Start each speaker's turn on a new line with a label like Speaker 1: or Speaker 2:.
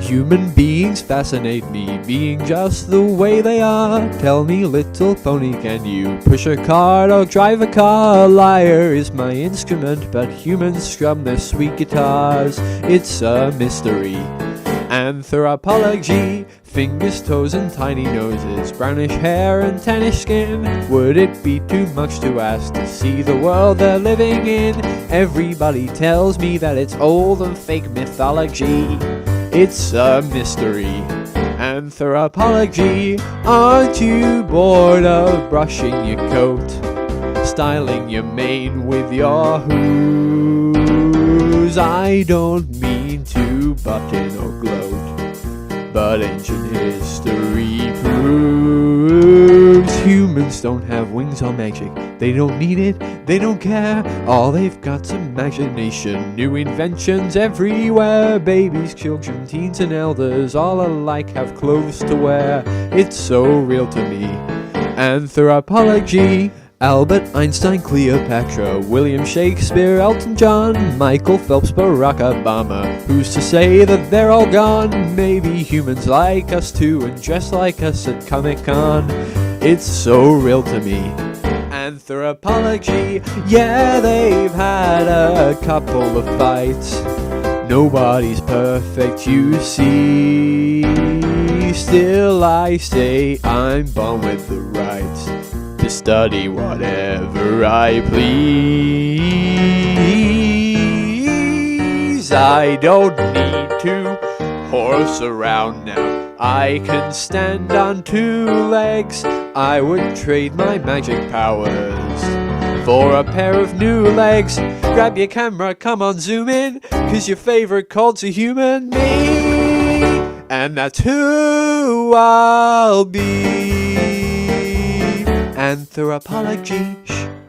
Speaker 1: Human beings fascinate me, being just the way they are. Tell me, little pony, can you push a cart or drive a car? Lyre is my instrument, but humans strum their sweet guitars. It's a mystery. Anthropology, fingers, toes, and tiny noses, brownish hair and tannish skin. Would it be too much to ask to see the world they're living in? Everybody tells me that it's old and fake mythology. It's a mystery. Anthropology, aren't you bored of brushing your coat, styling your mane with your hooves? I don't mean to button or gloat, but ancient history proves humans don't have wings or magic. They don't need it, they don't care. All they've got's imagination. New inventions everywhere. Babies, children, teens, and elders, all alike have clothes to wear. It's so real to me. Anthropology. Albert Einstein, Cleopatra, William Shakespeare, Elton John, Michael Phelps, Barack Obama. Who's to say that they're all gone? Maybe humans like us too and dress like us at Comic-Con. It's so real to me. Anthropology, yeah, they've had a couple of fights. Nobody's perfect, you see. Still I say I'm born with the rights to study whatever I please. I don't need to horse around now. I can stand on 2 legs. I would trade my magic powers for a pair of new legs. Grab your camera, come on, zoom in, 'cause your favorite cult's a human, me. And that's who I'll be. Anthropology.